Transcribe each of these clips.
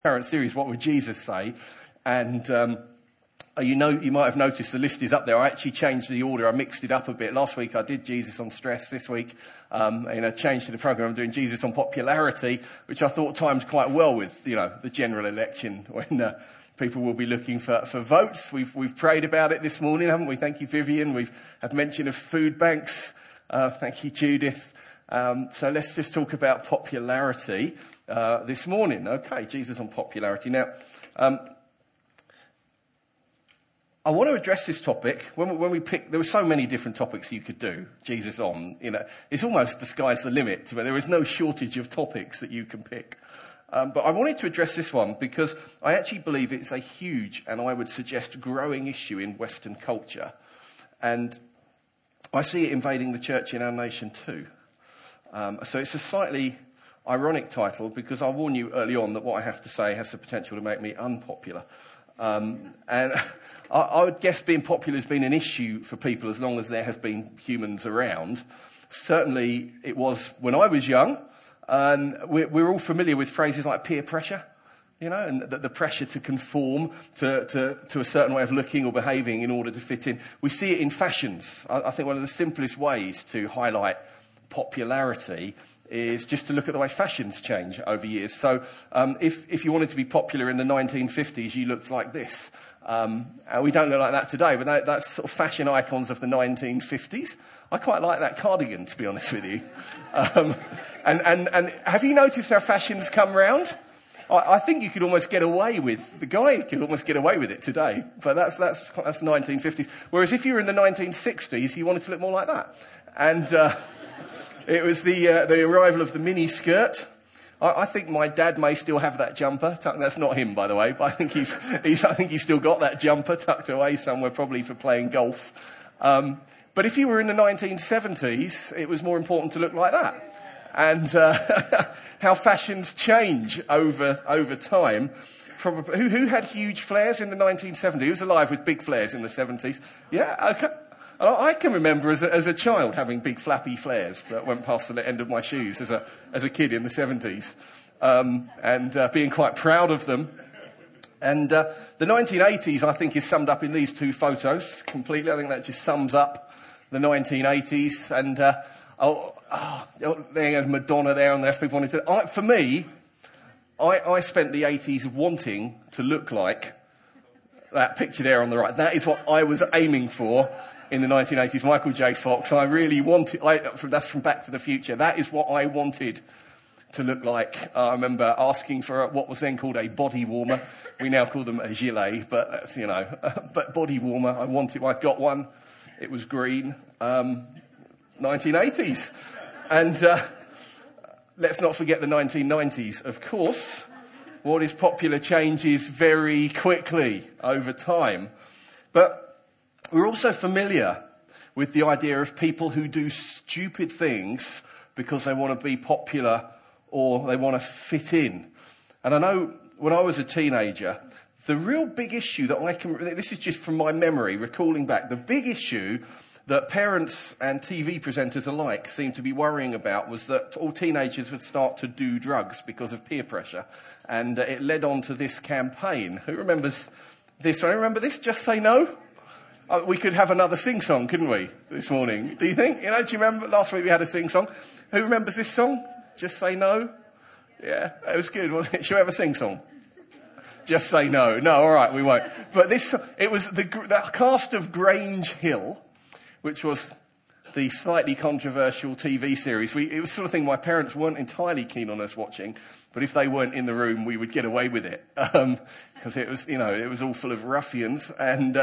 current series, What Would Jesus Say? And you might have noticed the list is up there. I actually changed the order. I mixed it up a bit. Last week I did Jesus on stress. This week, changed to the programme. I'm doing Jesus on popularity, which I thought times quite well with, the general election when people will be looking for votes. We've prayed about it this morning, haven't we? Thank you, Vivian. We've had mention of food banks. Thank you, Judith. So let's just talk about popularity this morning. Okay, Jesus on popularity. Now, I want to address this topic. When we picked, there were so many different topics you could do Jesus on. It's almost the sky's the limit. But there is no shortage of topics that you can pick. But I wanted to address this one because I actually believe it's a huge and I would suggest growing issue in Western culture. And I see it invading the church in our nation too. So it's a slightly ironic title because I'll warn you early on that what I have to say has the potential to make me unpopular. And I would guess being popular has been an issue for people as long as there have been humans around. Certainly it was when I was young. And we're all familiar with phrases like peer pressure, and the pressure to conform to a certain way of looking or behaving in order to fit in. We see it in fashions. I think one of the simplest ways to highlight popularity is just to look at the way fashions change over years. So if you wanted to be popular in the 1950s, you looked like this. We don't look like that today, but that's sort of fashion icons of the 1950s. I quite like that cardigan, to be honest with you. And have you noticed how fashions come round? I think you could almost get away with, the guy could almost get away with it today, but that's 1950s. Whereas if you were in the 1960s, you wanted to look more like that. And it was the arrival of the mini skirt. I think my dad may still have that jumper. That's not him, by the way, but I think he's still got that jumper tucked away somewhere, probably for playing golf. But if you were in the 1970s, it was more important to look like that. And how fashions change over time. Probably, who had huge flares in the 1970s? Who was alive with big flares in the 70s? Yeah, okay. I can remember as a child having big flappy flares that went past the end of my shoes as a kid in the 70s, and being quite proud of them. And the 1980s, I think, is summed up in these two photos completely. I think that just sums up the 1980s. And there's Madonna there on the left. People wanted to. For me, I spent the 80s wanting to look like that picture there on the right. That is what I was aiming for in the 1980s. Michael J. Fox. I really wanted. That's from Back to the Future. That is what I wanted to look like. I remember asking for what was then called a body warmer. We now call them a gilet, but that's, but body warmer. I got one. It was green. 1980s. And let's not forget the 1990s. Of course, what is popular changes very quickly over time. But we're also familiar with the idea of people who do stupid things because they want to be popular or they want to fit in. And I know when I was a teenager, the real big issue that this is just from my memory, recalling back, the big issue that parents and TV presenters alike seemed to be worrying about was that all teenagers would start to do drugs because of peer pressure. And it led on to this campaign. Who remembers this? I remember this, Just Say No? We could have another sing-song, couldn't we, this morning? Do you think? Do you remember last week we had a sing-song? Who remembers this song? Just Say No? Yeah, it was good, wasn't it? Shall we have a sing-song? Just Say No. No, all right, we won't. But it was the cast of Grange Hill, which was the slightly controversial TV series. It was the sort of thing my parents weren't entirely keen on us watching, but if they weren't in the room, we would get away with it. Because it was, it was all full of ruffians. And,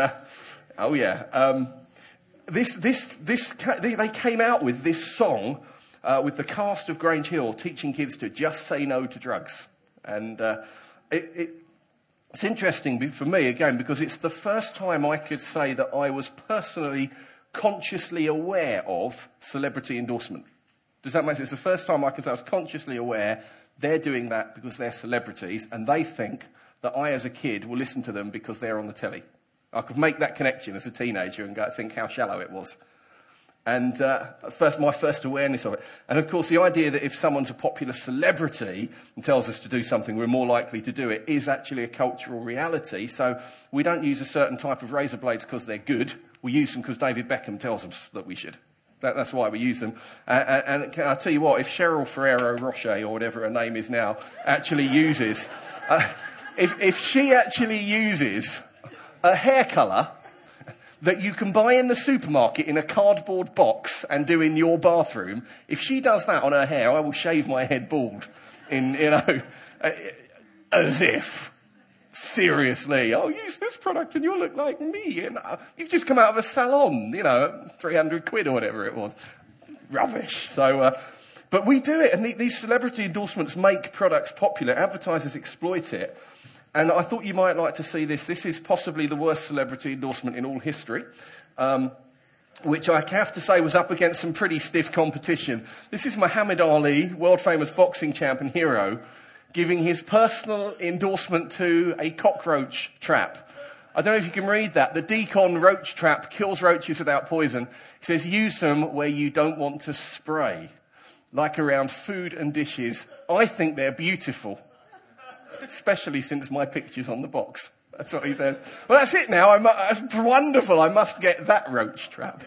they came out with this song with the cast of Grange Hill teaching kids to just say no to drugs. And it's interesting for me, again, because it's the first time I could say that I was personally consciously aware of celebrity endorsement. Does that make sense? It's the first time I can say I was consciously aware they're doing that because they're celebrities and they think that I, as a kid, will listen to them because they're on the telly. I could make that connection as a teenager and think how shallow it was. And my first awareness of it. And of course, the idea that if someone's a popular celebrity and tells us to do something, we're more likely to do it is actually a cultural reality. So we don't use a certain type of razor blades because they're good. We use them because David Beckham tells us that we should. That's why we use them. And I'll tell you what, if Cheryl Ferrero Rocher, or whatever her name is now, actually uses... if she actually uses a hair colour that you can buy in the supermarket in a cardboard box and do in your bathroom, if she does that on her hair, I will shave my head bald as if, seriously, I'll use this product and you'll look like me. And you've just come out of a salon, 300 quid or whatever it was. Rubbish. So, but we do it, and these celebrity endorsements make products popular. Advertisers exploit it. And I thought you might like to see this. This is possibly the worst celebrity endorsement in all history, which I have to say was up against some pretty stiff competition. This is Muhammad Ali, world-famous boxing champ and hero, giving his personal endorsement to a cockroach trap. I don't know if you can read that. The Decon roach trap kills roaches without poison. It says, use them where you don't want to spray, like around food and dishes. I think they're beautiful. Especially since my picture's on the box. That's what he says. Well, that's it now. That's wonderful. I must get that roach trap.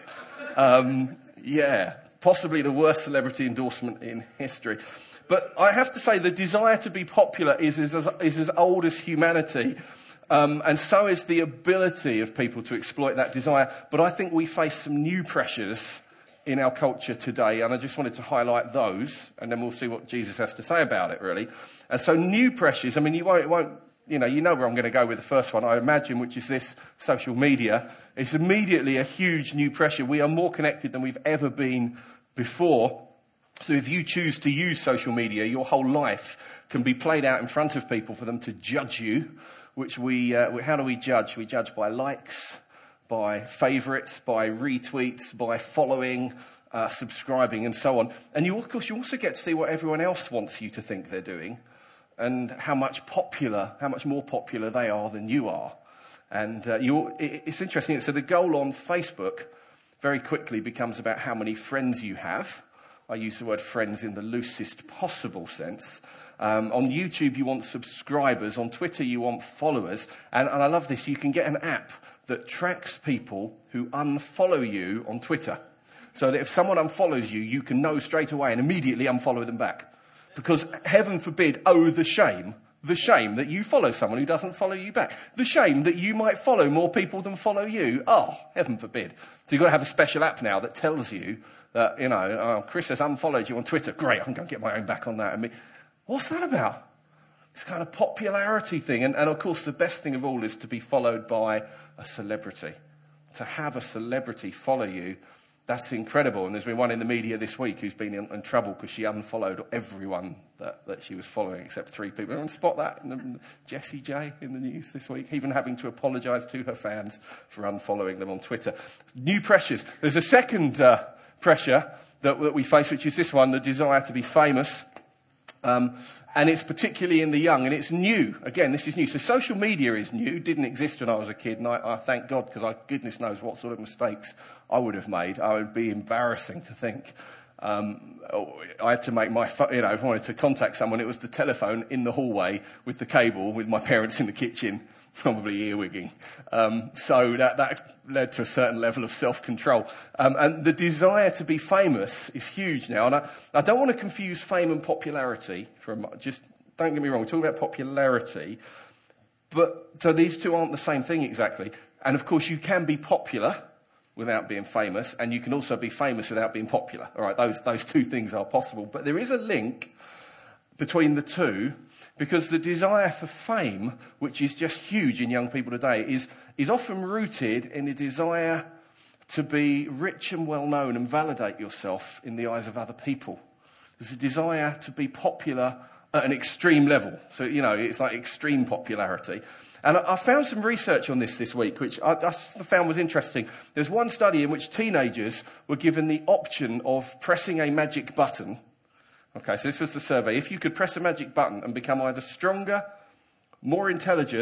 Possibly the worst celebrity endorsement in history. But I have to say the desire to be popular is as old as humanity. And so is the ability of people to exploit that desire. But I think we face some new pressures in our culture today, and I just wanted to highlight those, and then we'll see what Jesus has to say about it, really. And so new pressures, I mean, you know where I'm going to go with the first one, I imagine, which is this social media. It's immediately a huge new pressure. We are more connected than we've ever been before. So if you choose to use social media, your whole life can be played out in front of people for them to judge you, which how do we judge? We judge by likes, by favourites, by retweets, by following, subscribing, and so on. And you also get to see what everyone else wants you to think they're doing, and how much more popular they are than you are. And it's interesting. So the goal on Facebook very quickly becomes about how many friends you have. I use the word friends in the loosest possible sense. On YouTube, you want subscribers. On Twitter, you want followers. And I love this. You can get an app that tracks people who unfollow you on Twitter. So that if someone unfollows you, you can know straight away and immediately unfollow them back. Because heaven forbid, the shame that you follow someone who doesn't follow you back. The shame that you might follow more people than follow you. Heaven forbid. So you've got to have a special app now that tells you that, Chris has unfollowed you on Twitter. Great, I'm going to get my own back on that. What's that about? This kind of popularity thing. And of course, the best thing of all is to be followed by a celebrity. To have a celebrity follow you, that's incredible. And there's been one in the media this week who's been in trouble because she unfollowed everyone that she was following except 3 people. Anyone spot that? Jessie J in the news this week, even having to apologise to her fans for unfollowing them on Twitter. New pressures. There's a second pressure that we face, which is this one, the desire to be famous. And it's particularly in the young, and it's new. Again, this is new. So social media is new, didn't exist when I was a kid, and I thank God, because goodness knows what sort of mistakes I would have made. I would be embarrassing to think. I had to make if I wanted to contact someone, it was the telephone in the hallway with the cable, with my parents in the kitchen, probably earwigging. So that led to a certain level of self-control. And the desire to be famous is huge now. And I don't want to confuse fame and popularity. Just don't get me wrong, we're talking about popularity. But so these two aren't the same thing exactly. And of course, you can be popular without being famous, and you can also be famous without being popular. All right, those two things are possible. But there is a link between the two, because the desire for fame, which is just huge in young people today, is often rooted in a desire to be rich and well-known and validate yourself in the eyes of other people. There's a desire to be popular at an extreme level. So, it's like extreme popularity. And I found some research on this week, which I found was interesting. There's one study in which teenagers were given the option of pressing a magic button. Okay, so this was the survey. If you could press a magic button and become either stronger, more intelligent,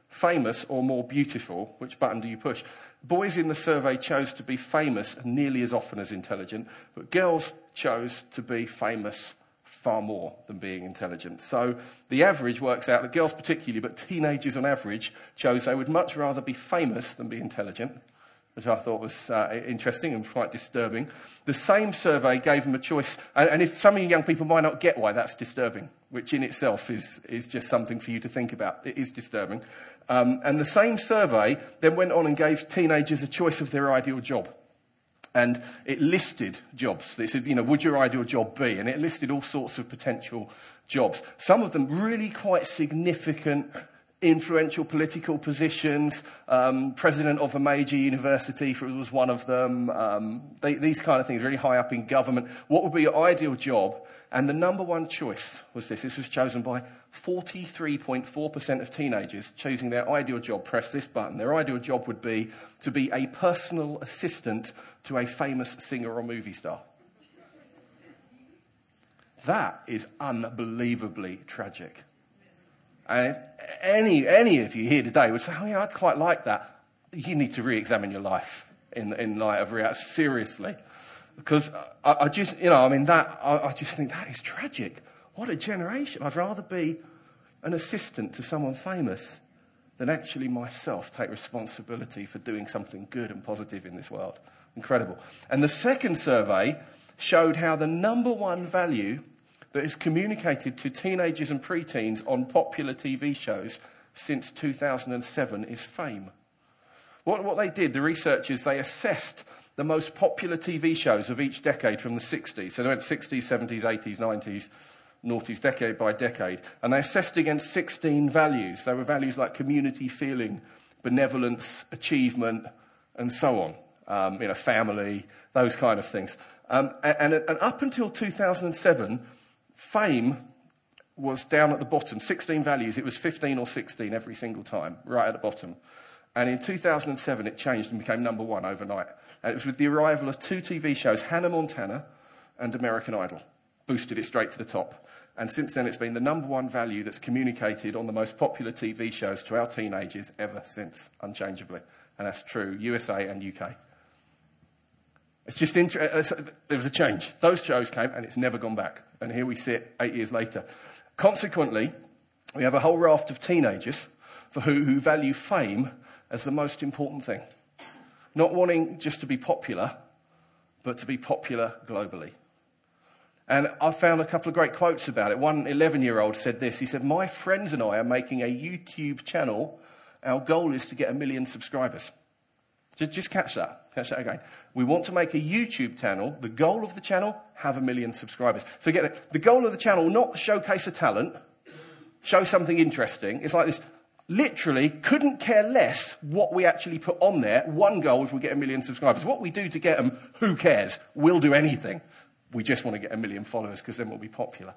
famous or more beautiful? Which button do you push? Boys in the survey chose to be famous nearly as often as intelligent, but girls chose to be famous far more than being intelligent. So the average works out that girls particularly, but teenagers on average, chose they would much rather be famous than be intelligent, which I thought was interesting and quite disturbing. The same survey gave them a choice, and if some of you young people might not get why that's disturbing, which in itself is just something for you to think about. It is disturbing. And the same survey then went on and gave teenagers a choice of their ideal job. And it listed jobs. It said, would your ideal job be? And it listed all sorts of potential jobs. Some of them really quite significant, influential political positions. President of a major university was one of them. These kind of things, really high up in government. What would be your ideal job? And the number one choice was this. This was chosen by 43.4% of teenagers choosing their ideal job. Press this button. Their ideal job would be to be a personal assistant to a famous singer or movie star. That is unbelievably tragic. And if any of you here today would say, oh yeah, I'd quite like that, you need to re-examine your life in light of reality. Seriously. Because I just think that is tragic. What a generation. I'd rather be an assistant to someone famous than actually myself take responsibility for doing something good and positive in this world. Incredible. And the second survey showed how the number one value that is communicated to teenagers and preteens on popular TV shows since 2007 is fame. What they did, the researchers, they assessed the most popular TV shows of each decade from the 60s. So they went 60s, 70s, 80s, 90s, noughties, decade by decade. And they assessed against 16 values. They were values like community feeling, benevolence, achievement, and so on. Family, those kind of things. And up until 2007, fame was down at the bottom. 16 values. It was 15 or 16 every single time, right at the bottom. And in 2007, it changed and became number one overnight. And it was with the arrival of two TV shows, Hannah Montana and American Idol. Boosted it straight to the top. And since then, it's been the number one value that's communicated on the most popular TV shows to our teenagers ever since, unchangeably. And that's true, USA and UK. It's just there was a change. Those shows came and it's never gone back. And here we sit 8 years later. Consequently, we have a whole raft of teenagers who value fame as the most important thing. Not wanting just to be popular, but to be popular globally. And I found a couple of great quotes about it. One 11-year-old said this. He said, my friends and I are making a YouTube channel. Our goal is to get 1 million subscribers. Just catch that. Catch that again. We want to make a YouTube channel. The goal of the channel, have 1 million subscribers. So get it. The goal of the channel, not showcase a talent, show something interesting. It's like this. Literally, couldn't care less what we actually put on there. One goal, if we get 1 million subscribers. What we do to get them, who cares? We'll do anything. We just want to get 1 million followers because then we'll be popular.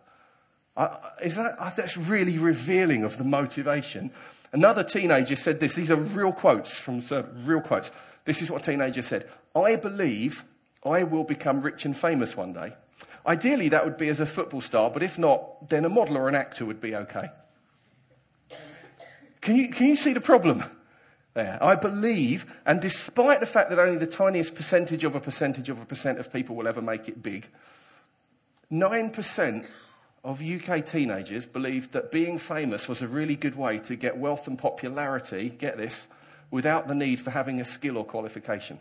That's really revealing of the motivation. Another teenager said this. These are real quotes real quotes. This is what a teenager said. I believe I will become rich and famous one day. Ideally, that would be as a football star, but if not, then a model or an actor would be okay. Can you see the problem there? I believe, and despite the fact that only the tiniest percentage of a percent of people will ever make it big, 9% of UK teenagers believed that being famous was a really good way to get wealth and popularity, get this, without the need for having a skill or qualification.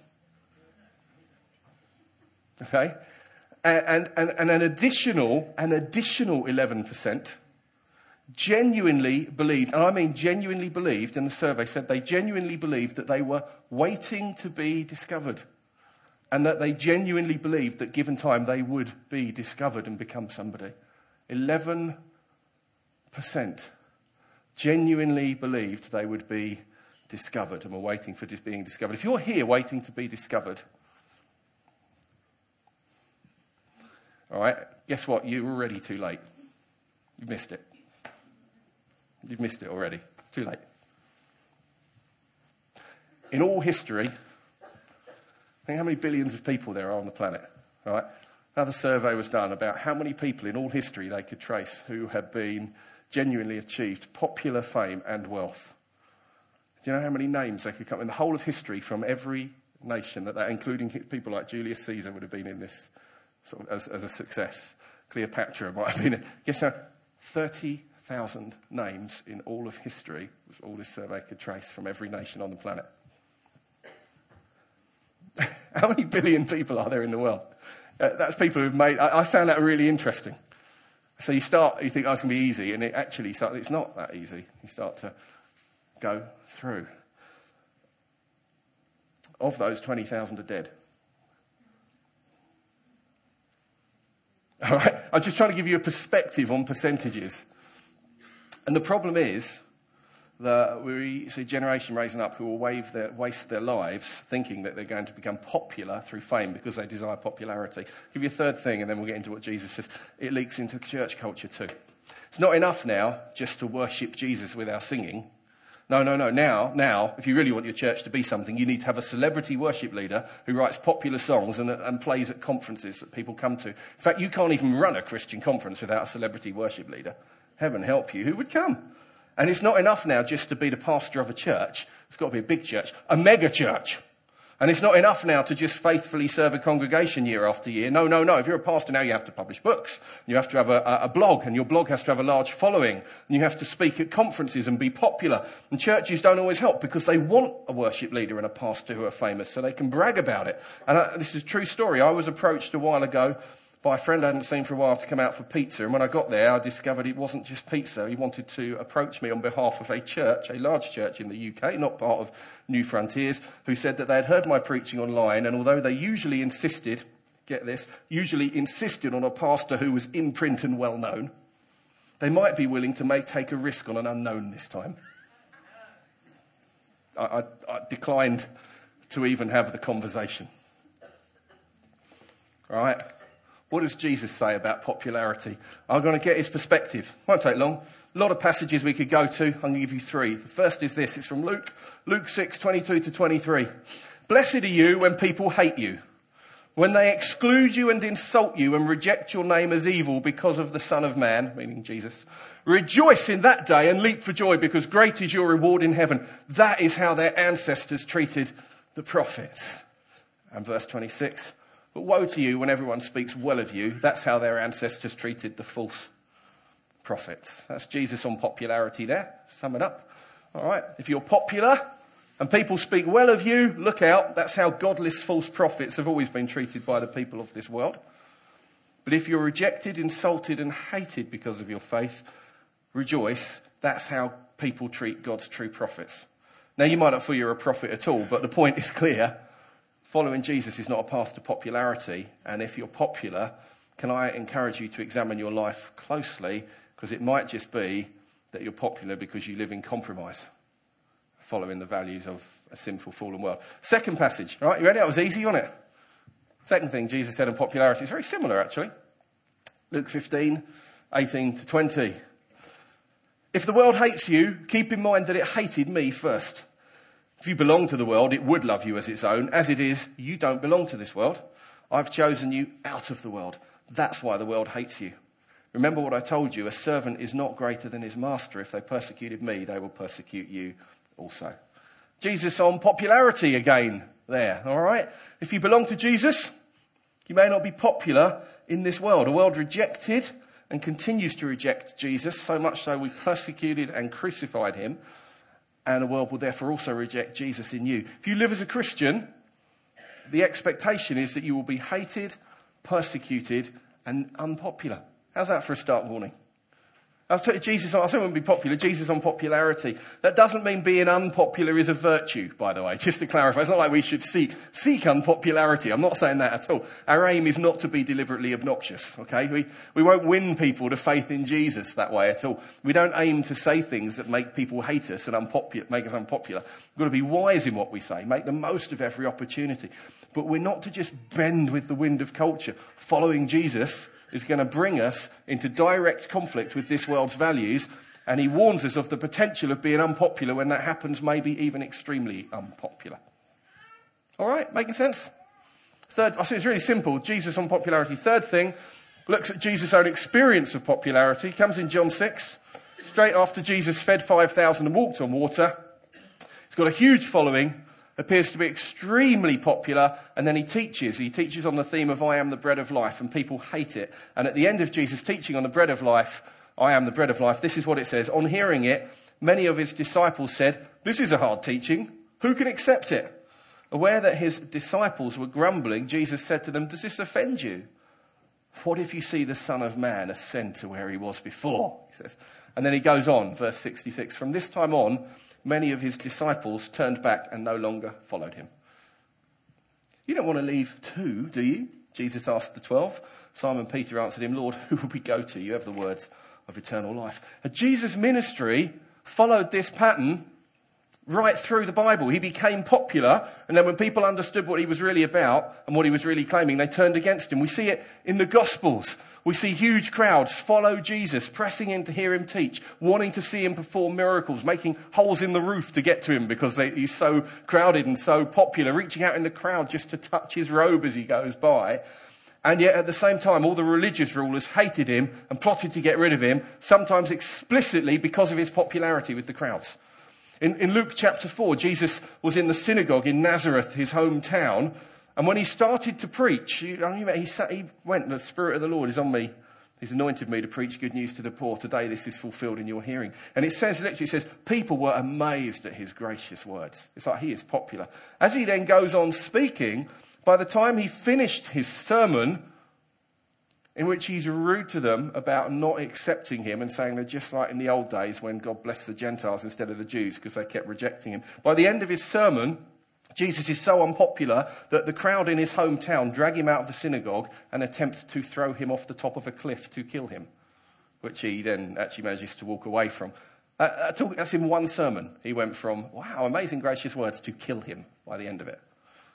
Okay? And an additional 11% genuinely believed, and I mean genuinely believed, in the survey said they genuinely believed that they were waiting to be discovered. And that they genuinely believed that given time they would be discovered and become somebody. 11% genuinely believed they would be discovered and were waiting for being discovered. If you're here waiting to be discovered, all right, guess what? You're already too late. You've missed it. You've missed it already. It's too late. In all history, think how many billions of people there are on the planet, all right? Another survey was done about how many people in all history they could trace who have been genuinely achieved popular fame and wealth. Do you know how many names they could come in the whole of history from every nation, that including people like Julius Caesar would have been in this sort of as a success. Cleopatra might have been. Guess how? 30,000 names in all of history was all this survey could trace from every nation on the planet. How many billion people are there in the world? That's people who've made... I found that really interesting. So you think, oh, it's going to be easy, and it's not that easy. You start to go through. Of those, 20,000 are dead. All right? I'm just trying to give you a perspective on percentages. And the problem is that we see a generation raising up who will waste their lives thinking that they're going to become popular through fame because they desire popularity. I'll give you a third thing, and then we'll get into what Jesus says. It leaks into church culture too. It's not enough now just to worship Jesus with our singing. No. Now, if you really want your church to be something, you need to have a celebrity worship leader who writes popular songs and plays at conferences that people come to. In fact, you can't even run a Christian conference without a celebrity worship leader. Heaven help you. Who would come? And it's not enough now just to be the pastor of a church. It's got to be a big church, a mega church. And it's not enough now to just faithfully serve a congregation year after year. No. If you're a pastor now, you have to publish books. You have to have a blog, and your blog has to have a large following. And you have to speak at conferences and be popular. And churches don't always help because they want a worship leader and a pastor who are famous so they can brag about it. And this is a true story. I was approached a while ago by a friend I hadn't seen for a while to come out for pizza. And when I got there, I discovered it wasn't just pizza. He wanted to approach me on behalf of a church, a large church in the UK, not part of New Frontiers, who said that they had heard my preaching online, and although they usually insisted on a pastor who was in print and well known, they might be willing to take a risk on an unknown this time. I declined to even have the conversation. All right? What does Jesus say about popularity? I'm going to get his perspective. Won't take long. A lot of passages we could go to. I'm going to give you 3. The first is this. It's from Luke 6:22-23. Blessed are you when people hate you, when they exclude you and insult you and reject your name as evil because of the Son of Man, meaning Jesus. Rejoice in that day and leap for joy, because great is your reward in heaven. That is how their ancestors treated the prophets. And verse 26. But woe to you when everyone speaks well of you. That's how their ancestors treated the false prophets. That's Jesus on popularity there. Sum it up. All right. If you're popular and people speak well of you, look out. That's how godless false prophets have always been treated by the people of this world. But if you're rejected, insulted and hated because of your faith, rejoice. That's how people treat God's true prophets. Now, you might not feel you're a prophet at all, but the point is clear. Following Jesus is not a path to popularity, and if you're popular, can I encourage you to examine your life closely, because it might just be that you're popular because you live in compromise, following the values of a sinful, fallen world. Second passage, all right, you ready? That was easy, wasn't it? Second thing Jesus said on popularity is very similar, actually. Luke 15:18-20. If the world hates you, keep in mind that it hated me first. If you belong to the world, it would love you as its own. As it is, you don't belong to this world. I've chosen you out of the world. That's why the world hates you. Remember what I told you, a servant is not greater than his master. If they persecuted me, they will persecute you also. Jesus on popularity again there, all right? If you belong to Jesus, you may not be popular in this world. A world rejected and continues to reject Jesus, so much so we persecuted and crucified him. And the world will therefore also reject Jesus in you. If you live as a Christian, the expectation is that you will be hated, persecuted, and unpopular. How's that for a start warning? I said it wouldn't be popular. Jesus on popularity. That doesn't mean being unpopular is a virtue, by the way. Just to clarify, it's not like we should seek unpopularity. I'm not saying that at all. Our aim is not to be deliberately obnoxious, okay? We won't win people to faith in Jesus that way at all. We don't aim to say things that make people hate us and make us unpopular. We've got to be wise in what we say, make the most of every opportunity. But we're not to just bend with the wind of culture. Following Jesus is going to bring us into direct conflict with this world's values, and he warns us of the potential of being unpopular when that happens, maybe even extremely unpopular. All right, making sense? Third, I say it's really simple, Jesus on popularity. Third thing, looks at Jesus' own experience of popularity. It comes in John 6, straight after Jesus fed 5,000 and walked on water. He's got a huge following, appears to be extremely popular, and then he teaches. He teaches on the theme of I am the bread of life, and people hate it. And at the end of Jesus' teaching on the bread of life, I am the bread of life, this is what it says. On hearing it, many of his disciples said, this is a hard teaching. Who can accept it? Aware that his disciples were grumbling, Jesus said to them, does this offend you? What if you see the Son of Man ascend to where he was before? He says. And then he goes on, verse 66. From this time on, many of his disciples turned back and no longer followed him. You don't want to leave too, do you? Jesus asked the 12. Simon Peter answered him, Lord, who will we go to? You have the words of eternal life. Jesus' ministry followed this pattern right through the Bible. He became popular, and then when people understood what he was really about and what he was really claiming, they turned against him. We see it in the Gospels. We see huge crowds follow Jesus, pressing in to hear him teach, wanting to see him perform miracles, making holes in the roof to get to him because he's so crowded and so popular, reaching out in the crowd just to touch his robe as he goes by. And yet at the same time, all the religious rulers hated him and plotted to get rid of him, sometimes explicitly because of his popularity with the crowds. In Luke chapter 4, Jesus was in the synagogue in Nazareth, his hometown, and when he started to preach, he went, the Spirit of the Lord is on me. He's anointed me to preach good news to the poor. Today this is fulfilled in your hearing. And it says, literally, it says, people were amazed at his gracious words. It's like he is popular. As he then goes on speaking, by the time he finished his sermon, in which he's rude to them about not accepting him and saying they're just like in the old days when God blessed the Gentiles instead of the Jews because they kept rejecting him. By the end of his sermon, Jesus is so unpopular that the crowd in his hometown drag him out of the synagogue and attempt to throw him off the top of a cliff to kill him, which he then actually manages to walk away from. That's in one sermon. He went from, wow, amazing gracious words, to kill him by the end of it.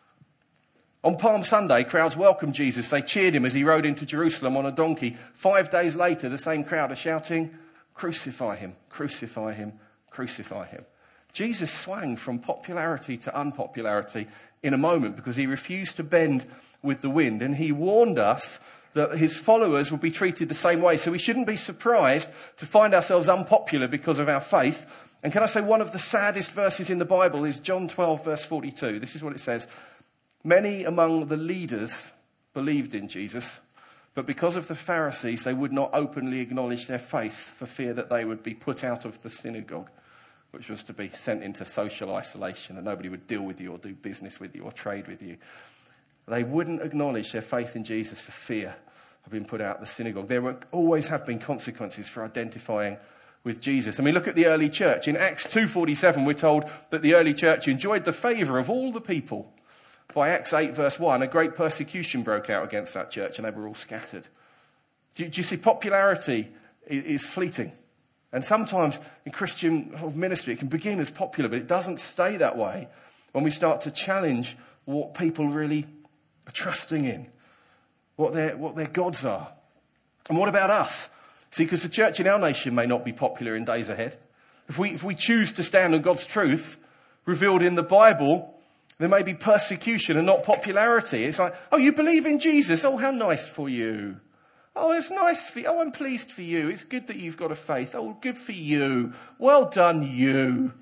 On Palm Sunday, crowds welcomed Jesus. They cheered him as he rode into Jerusalem on a donkey. 5 days later, the same crowd are shouting, crucify him, crucify him, crucify him. Jesus swung from popularity to unpopularity in a moment because he refused to bend with the wind. And he warned us that his followers would be treated the same way. So we shouldn't be surprised to find ourselves unpopular because of our faith. And can I say one of the saddest verses in the Bible is John 12, verse 42. This is what it says. Many among the leaders believed in Jesus, but because of the Pharisees, they would not openly acknowledge their faith for fear that they would be put out of the synagogue, which was to be sent into social isolation and nobody would deal with you or do business with you or trade with you. They wouldn't acknowledge their faith in Jesus for fear of being put out of the synagogue. There always have been consequences for identifying with Jesus. I mean, look at the early church. In Acts 2:47, we're told that the early church enjoyed the favour of all the people. By Acts 8, verse 1, a great persecution broke out against that church and they were all scattered. Do you see, popularity is fleeting. And sometimes in Christian ministry, it can begin as popular, but it doesn't stay that way when we start to challenge what people really are trusting in, what their gods are. And what about us? See, because the church in our nation may not be popular in days ahead. If we choose to stand on God's truth revealed in the Bible, there may be persecution and not popularity. It's like, oh, you believe in Jesus? Oh, how nice for you. Oh, it's nice for you. Oh, I'm pleased for you. It's good that you've got a faith. Oh, good for you. Well done, you.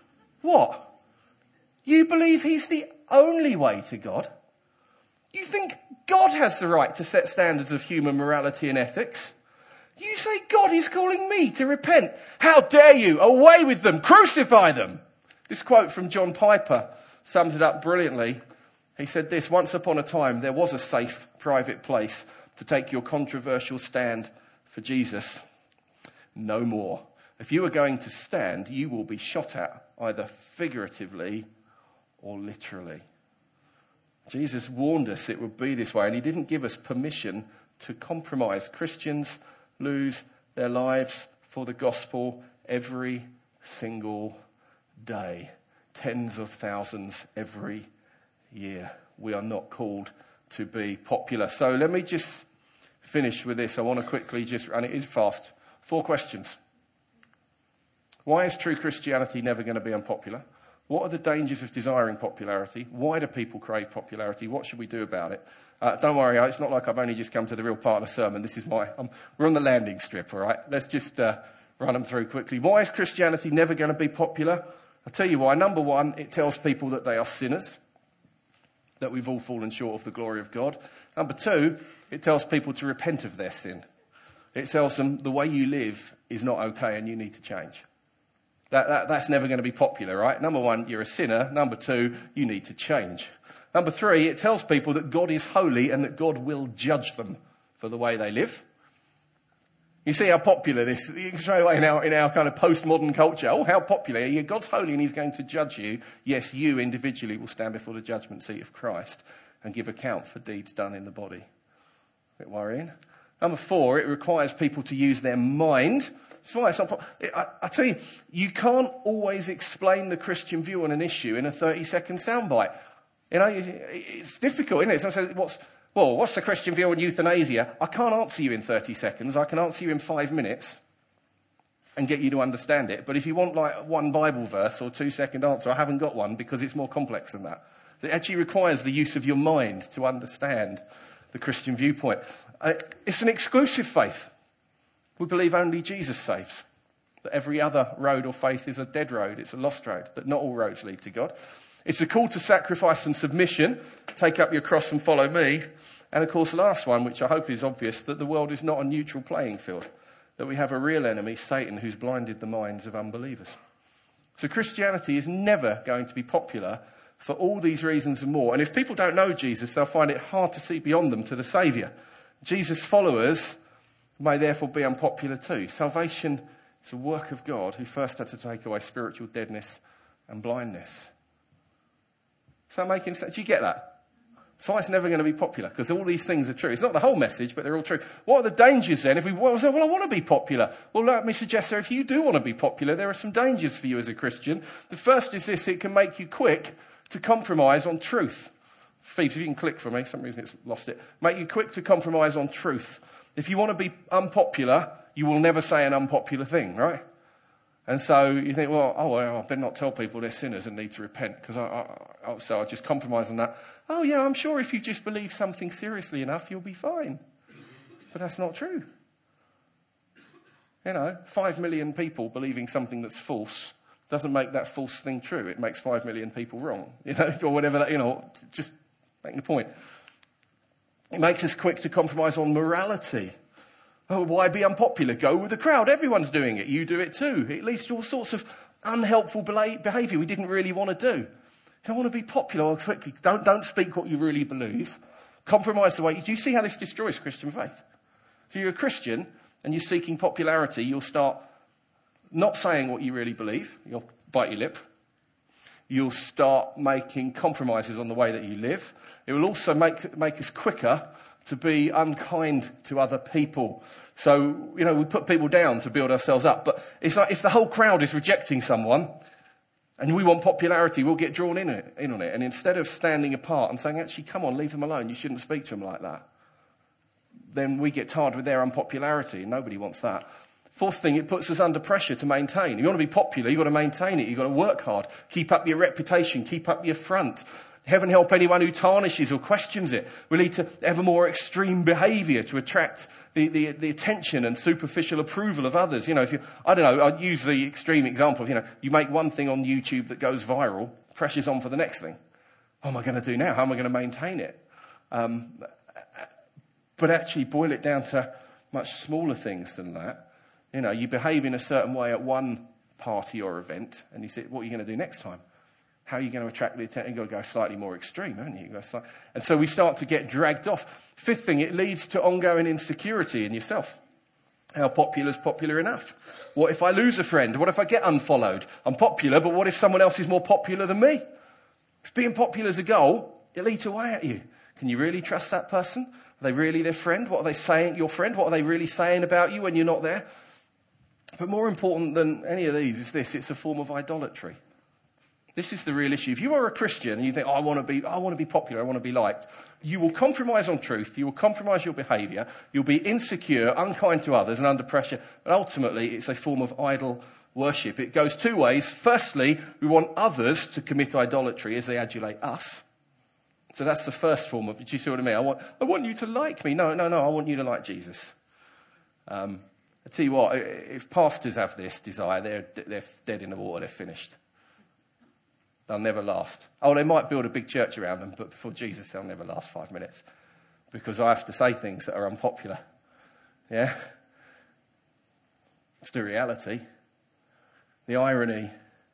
What? You believe he's the only way to God? You think God has the right to set standards of human morality and ethics? You say God is calling me to repent. How dare you? Away with them. Crucify them. This quote from John Piper sums it up brilliantly. He said this, once upon a time there was a safe, private place to take your controversial stand for Jesus. No more. If you are going to stand, you will be shot at, either figuratively or literally. Jesus warned us it would be this way, and he didn't give us permission to compromise. Christians lose their lives for the gospel every single day. Tens of thousands every year. We are not called to be popular. So let me just finish with this. I want to quickly and it is fast. 4 questions. Why is true Christianity never going to be unpopular? What are the dangers of desiring popularity? Why do people crave popularity? What should we do about it? Don't worry, it's not like I've only just come to the real part of the sermon. This is we're on the landing strip, all right? Let's just run them through quickly. Why is Christianity never going to be popular? I'll tell you why. Number one, it tells people that they are sinners, that we've all fallen short of the glory of God. Number two, it tells people to repent of their sin. It tells them the way you live is not okay and you need to change. That's never going to be popular, right? Number one, you're a sinner. Number two, you need to change. Number three, it tells people that God is holy and that God will judge them for the way they live. You see how popular this is straight away in our kind of postmodern culture. Oh, how popular. Yeah, God's holy and he's going to judge you. Yes, you individually will stand before the judgment seat of Christ and give account for deeds done in the body. A bit worrying. Number four, it requires people to use their mind. That's why it's not. I tell you, you can't always explain the Christian view on an issue in a 30-second soundbite. You know, it's difficult, isn't it? So I say, what's the Christian view on euthanasia? I can't answer you in 30 seconds. I can answer you in 5 minutes and get you to understand it. But if you want like one Bible verse or 2-second answer, I haven't got one because it's more complex than that. It actually requires the use of your mind to understand the Christian viewpoint. It's an exclusive faith. We believe only Jesus saves. That every other road or faith is a dead road. It's a lost road. That not all roads lead to God. It's a call to sacrifice and submission. Take up your cross and follow me. And of course, the last one, which I hope is obvious, that the world is not a neutral playing field. That we have a real enemy, Satan, who's blinded the minds of unbelievers. So Christianity is never going to be popular for all these reasons and more. And if people don't know Jesus, they'll find it hard to see beyond them to the Saviour. Jesus' followers may therefore be unpopular too. Salvation is a work of God who first had to take away spiritual deadness and blindness. Is that making sense? Do you get that? That's why it's never going to be popular, because all these things are true. It's not the whole message, but they're all true. What are the dangers then? If we say, well, I want to be popular. Well, let me suggest there, if you do want to be popular, there are some dangers for you as a Christian. The first is this: it can make you quick to compromise on truth. Phoebes, if you can click for me, for some reason it's lost it. Make you quick to compromise on truth. If you want to be unpopular, you will never say an unpopular thing, right? And so you think, I better not tell people they're sinners and need to repent, because so I just compromise on that. Oh yeah, I'm sure if you just believe something seriously enough, you'll be fine. But that's not true. 5 million people believing something that's false doesn't make that false thing true. It makes 5 million people wrong, or whatever that, just making the point. It makes us quick to compromise on morality. Oh, why be unpopular? Go with the crowd. Everyone's doing it. You do it too. It leads to all sorts of unhelpful behaviour we didn't really want to do. If I want to be popular, quickly, don't speak what you really believe. Compromise the way. Do you see how this destroys Christian faith? If you're a Christian and you're seeking popularity, you'll start not saying what you really believe. You'll bite your lip. You'll start making compromises on the way that you live. It will also make us quicker to be unkind to other people. So, we put people down to build ourselves up. But it's like if the whole crowd is rejecting someone and we want popularity, we'll get drawn in on it. And instead of standing apart and saying, actually, come on, leave them alone, you shouldn't speak to them like that, then we get tarred with their unpopularity, and nobody wants that. Fourth thing, it puts us under pressure to maintain. If you want to be popular, you've got to maintain it. You've got to work hard. Keep up your reputation. Keep up your front. Heaven help anyone who tarnishes or questions it. We lead to ever more extreme behaviour to attract the attention and superficial approval of others. I'd use the extreme example of, you make one thing on YouTube that goes viral, pressure's on for the next thing. What am I going to do now? How am I going to maintain it? But actually boil it down to much smaller things than that. You behave in a certain way at one party or event, and you say, what are you going to do next time? How are you going to attract the attention? You've got to go slightly more extreme, haven't you? And so we start to get dragged off. Fifth thing, it leads to ongoing insecurity in yourself. How popular is popular enough? What if I lose a friend? What if I get unfollowed? I'm popular, but what if someone else is more popular than me? If being popular is a goal, it'll eat away at you. Can you really trust that person? Are they really their friend? What are they saying, your friend? What are they really saying about you when you're not there? But more important than any of these is this: it's a form of idolatry. This is the real issue. If you are a Christian and you think, I want to be popular, I want to be liked, you will compromise on truth, you will compromise your behaviour, you'll be insecure, unkind to others and under pressure, but ultimately it's a form of idol worship. It goes two ways. Firstly, we want others to commit idolatry as they adulate us. So that's the first form of it. Do you see what I mean? I want you to like me. No, I want you to like Jesus. I tell you what, if pastors have this desire, they're dead in the water, they're finished. they'll never last. Oh, they might build a big church around them, but before Jesus, they'll never last 5 minutes. Because I have to say things that are unpopular. Yeah? It's the reality. The irony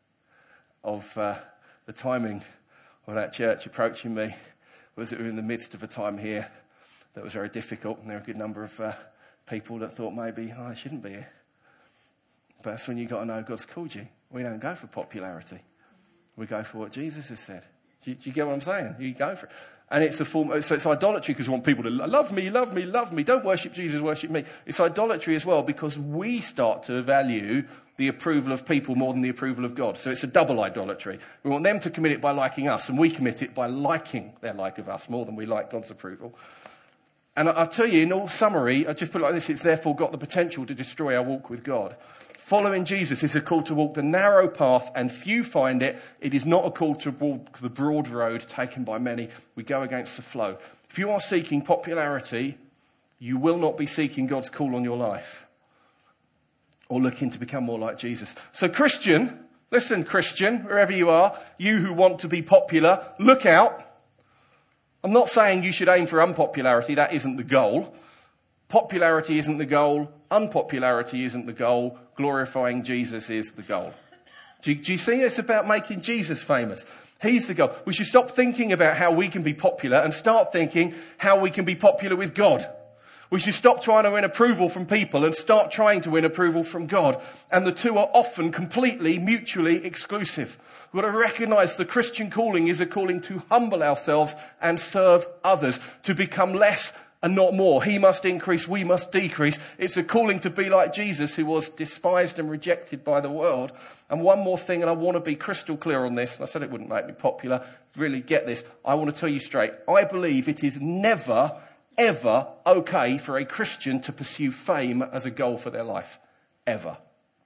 of the timing of that church approaching me was that we were in the midst of a time here that was very difficult, and there were a good number of people that thought maybe, I shouldn't be here. But that's when you've got to know God's called you. We don't go for popularity. We go for what Jesus has said. Do you get what I'm saying? You go for it. And it's a form, so it's idolatry because we want people to love me, love me, love me. Don't worship Jesus, worship me. It's idolatry as well because we start to value the approval of people more than the approval of God. So it's a double idolatry. We want them to commit it by liking us, and we commit it by liking their like of us more than we like God's approval. And I'll tell you, in all summary, I just put it like this, it's therefore got the potential to destroy our walk with God. Following Jesus is a call to walk the narrow path, and few find it. It is not a call to walk the broad road taken by many. We go against the flow. If you are seeking popularity, you will not be seeking God's call on your life or looking to become more like Jesus. So Christian, listen Christian, wherever you are, you who want to be popular, look out. I'm not saying you should aim for unpopularity. That isn't the goal. Popularity isn't the goal. Unpopularity isn't the goal. Glorifying Jesus is the goal. Do you see? It's about making Jesus famous. He's the goal. We should stop thinking about how we can be popular and start thinking how we can be popular with God. We should stop trying to win approval from people and start trying to win approval from God. And the two are often completely mutually exclusive. We've got to recognise the Christian calling is a calling to humble ourselves and serve others, to become less and not more. He must increase, we must decrease. It's a calling to be like Jesus, who was despised and rejected by the world. And one more thing, and I want to be crystal clear on this, and I said it wouldn't make me popular, really get this. I want to tell you straight, I believe it is never, ever okay for a Christian to pursue fame as a goal for their life. Ever.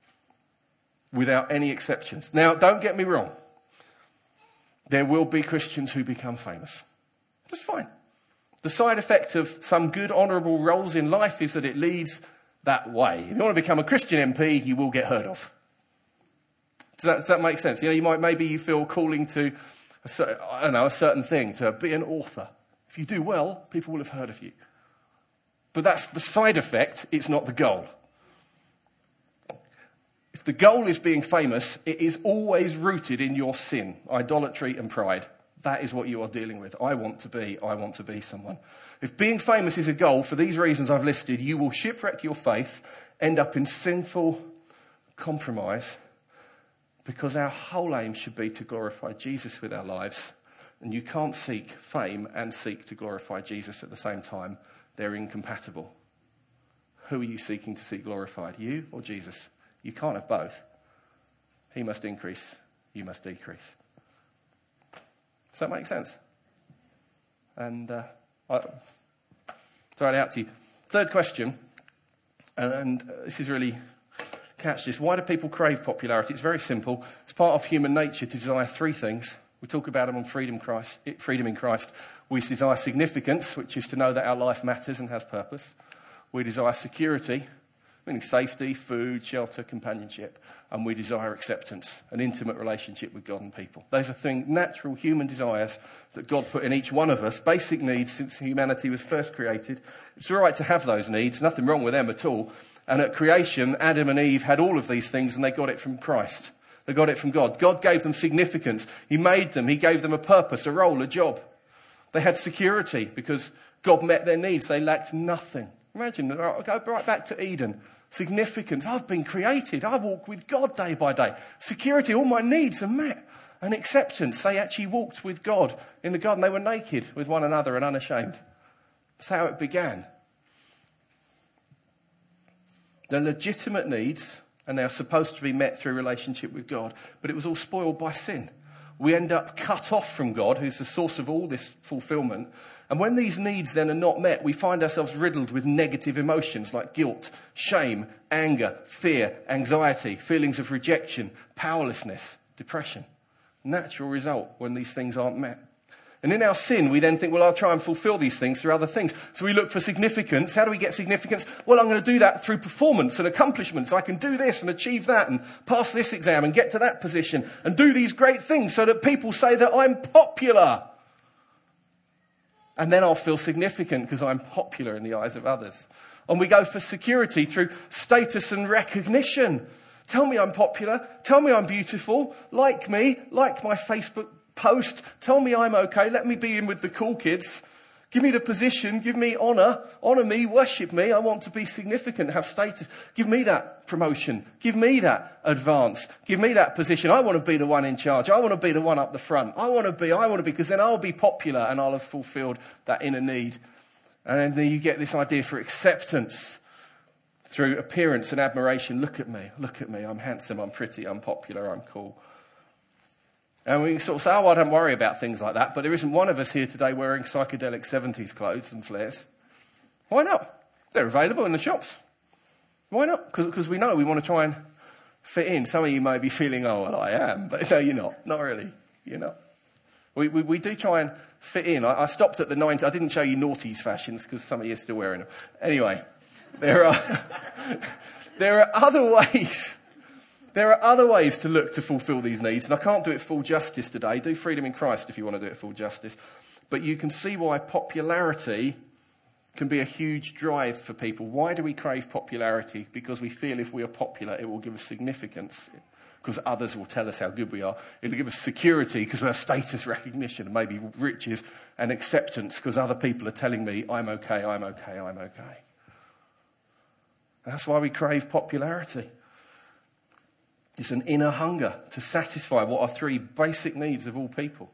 Without any exceptions. Now, don't get me wrong. There will be Christians who become famous. That's fine. The side effect of some good, honourable roles in life is that it leads that way. If you want to become a Christian MP, you will get heard of. Does that make sense? You know, maybe you feel calling to, a certain thing, to be an author. If you do well, people will have heard of you. But that's the side effect, it's not the goal. If the goal is being famous, it is always rooted in your sin, idolatry and pride. That is what you are dealing with. I want to be someone. If being famous is a goal, for these reasons I've listed, you will shipwreck your faith, end up in sinful compromise, because our whole aim should be to glorify Jesus with our lives. And you can't seek fame and seek to glorify Jesus at the same time. They're incompatible. Who are you seeking to see glorified? You or Jesus? You can't have both. He must increase, you must decrease. Does that make sense? And I'll throw it out to you. Third question, and this is really, catch this. Why do people crave popularity? It's very simple. It's part of human nature to desire three things. We talk about them on Freedom in Christ. We desire significance, which is to know that our life matters and has purpose. We desire security, meaning safety, food, shelter, companionship. And we desire acceptance, an intimate relationship with God and people. Those are natural human desires that God put in each one of us, basic needs since humanity was first created. It's all right to have those needs, nothing wrong with them at all. And at creation, Adam and Eve had all of these things, and they got it from Christ. They got it from God. God gave them significance. He made them. He gave them a purpose, a role, a job. They had security because God met their needs. They lacked nothing. Imagine, go right back to Eden. Significance. I've been created. I walk with God day by day. Security. All my needs are met. And acceptance. They actually walked with God in the garden. They were naked with one another and unashamed. That's how it began. They're legitimate needs, and they are supposed to be met through relationship with God. But it was all spoiled by sin. We end up cut off from God, who's the source of all this fulfillment. And when these needs then are not met, we find ourselves riddled with negative emotions like guilt, shame, anger, fear, anxiety, feelings of rejection, powerlessness, depression. Natural result when these things aren't met. And in our sin, we then think, well, I'll try and fulfill these things through other things. So we look for significance. How do we get significance? Well, I'm going to do that through performance and accomplishments. I can do this and achieve that and pass this exam and get to that position and do these great things so that people say that I'm popular. And then I'll feel significant because I'm popular in the eyes of others. And we go for security through status and recognition. Tell me I'm popular. Tell me I'm beautiful. Like me. Like my Facebook post. Tell me I'm okay. Let me be in with the cool kids. Give me the position. Give me honour. Honour me. Worship me. I want to be significant, have status. Give me that promotion. Give me that advance. Give me that position. I want to be the one in charge. I want to be the one up the front. I want to be, because then I'll be popular and I'll have fulfilled that inner need. And then you get this idea for acceptance through appearance and admiration. Look at me. I'm handsome. I'm pretty. I'm popular. I'm cool. And we sort of say, I don't worry about things like that. But there isn't one of us here today wearing psychedelic 70s clothes and flares. Why not? They're available in the shops. Why not? Because we know we want to try and fit in. Some of you may be feeling, oh, well, I am. But no, you're not. Not really. You're not. We do try and fit in. I stopped at the 90s. I didn't show you noughties fashions because some of you are still wearing them. Anyway, there are other ways. There are other ways to look to fulfill these needs, and I can't do it full justice today. Do Freedom in Christ if you want to do it full justice. But you can see why popularity can be a huge drive for people. Why do we crave popularity? Because we feel if we are popular, it will give us significance, because others will tell us how good we are. It'll give us security because of our status recognition, and maybe riches and acceptance because other people are telling me I'm okay. And that's why we crave popularity. It's an inner hunger to satisfy what are three basic needs of all people.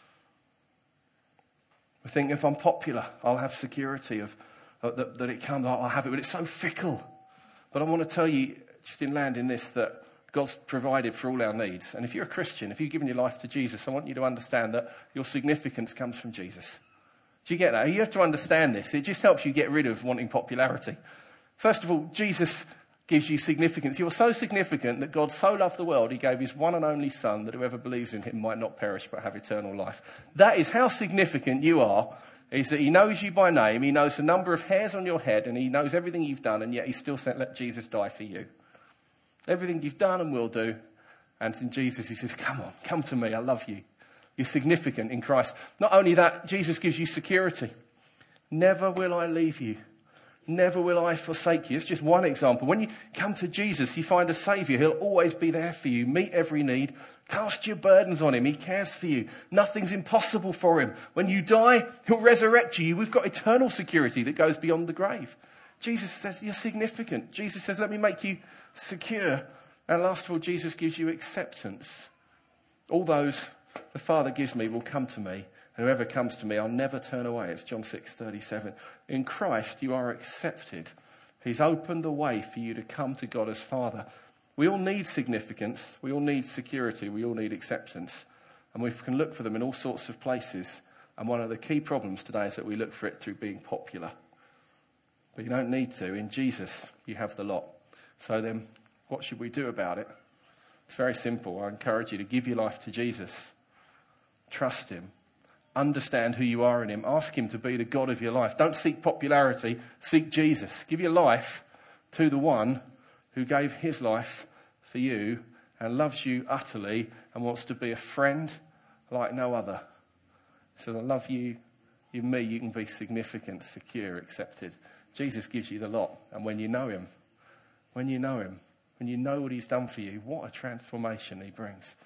We think if I'm popular, I'll have security that it comes, I'll have it, but it's so fickle. But I want to tell you, just in landing this, that God's provided for all our needs. And if you're a Christian, if you've given your life to Jesus, I want you to understand that your significance comes from Jesus. Do you get that? You have to understand this. It just helps you get rid of wanting popularity. First of all, Jesus gives you significance. You're so significant that God so loved the world, he gave his one and only Son, that whoever believes in him might not perish but have eternal life. That is how significant you are, is that he knows you by name, he knows the number of hairs on your head, and he knows everything you've done, and yet he still said, let Jesus die for you. Everything you've done and will do. And in Jesus, he says, come on, come to me, I love you. You're significant in Christ. Not only that, Jesus gives you security. Never will I leave you. Never will I forsake you. It's just one example. When you come to Jesus, you find a saviour. He'll always be there for you. Meet every need. Cast your burdens on him. He cares for you. Nothing's impossible for him. When you die, he'll resurrect you. We've got eternal security that goes beyond the grave. Jesus says you're significant. Jesus says, let me make you secure. And last of all, Jesus gives you acceptance. All those the Father gives me will come to me. And whoever comes to me, I'll never turn away. It's John 6:37. In Christ, you are accepted. He's opened the way for you to come to God as Father. We all need significance. We all need security. We all need acceptance. And we can look for them in all sorts of places. And one of the key problems today is that we look for it through being popular. But you don't need to. In Jesus, you have the lot. So then, what should we do about it? It's very simple. I encourage you to give your life to Jesus. Trust him. Understand who you are in him. Ask him to be the God of your life. Don't seek popularity. Seek Jesus. Give your life to the one who gave his life for you and loves you utterly and wants to be a friend like no other. So I love you, me, you can be significant, secure, accepted. Jesus gives you the lot. And when you know him, when you know what he's done for you, what a transformation he brings.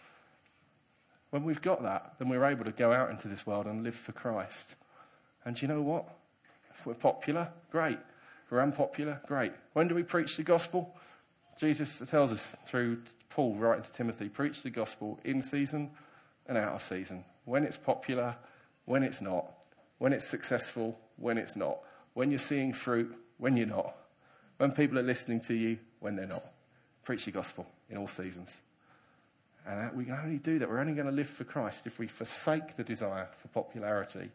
When we've got that, then we're able to go out into this world and live for Christ. And do you know what? If we're popular, great. If we're unpopular, great. When do we preach the gospel? Jesus tells us through Paul writing to Timothy, preach the gospel in season and out of season. When it's popular, when it's not. When it's successful, when it's not. When you're seeing fruit, when you're not. When people are listening to you, when they're not. Preach the gospel in all seasons. And we can only do that. We're only going to live for Christ if we forsake the desire for popularity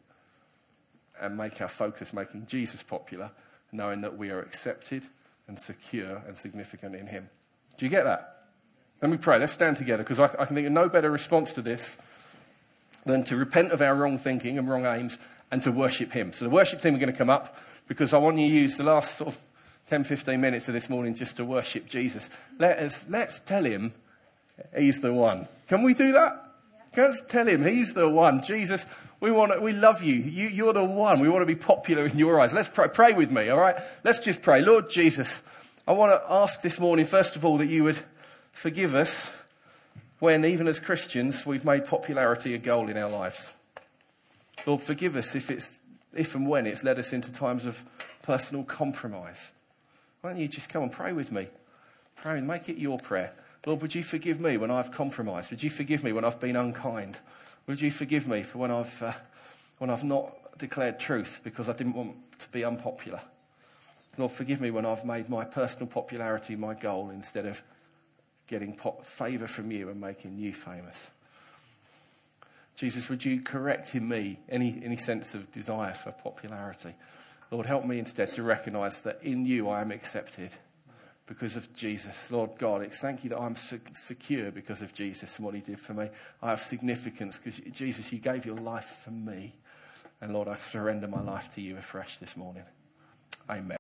and make our focus making Jesus popular, knowing that we are accepted and secure and significant in him. Do you get that? Let me pray. Let's stand together, because I can think of no better response to this than to repent of our wrong thinking and wrong aims and to worship him. So the worship team are going to come up because I want you to use the last sort of 10, 15 minutes of this morning just to worship Jesus. Let's tell him he's the one. Can we do that? Let's tell him he's the one. Jesus, we love you. You're the one. We want to be popular in your eyes. Let's pray. Pray with me, all right? Let's just pray. Lord Jesus, I want to ask this morning, first of all, that you would forgive us when, even as Christians, we've made popularity a goal in our lives. Lord, forgive us if and when it's led us into times of personal compromise. Why don't you just come and pray with me? Pray and make it your prayer. Lord, would you forgive me when I've compromised? Would you forgive me when I've been unkind? Would you forgive me for when I've not declared truth because I didn't want to be unpopular? Lord, forgive me when I've made my personal popularity my goal instead of getting favour from you and making you famous. Jesus, would you correct in me any sense of desire for popularity? Lord, help me instead to recognise that in you I am accepted because of Jesus. Lord God, thank you that I'm secure because of Jesus and what he did for me. I have significance because, Jesus, you gave your life for me. And Lord, I surrender my life to you afresh this morning. Amen.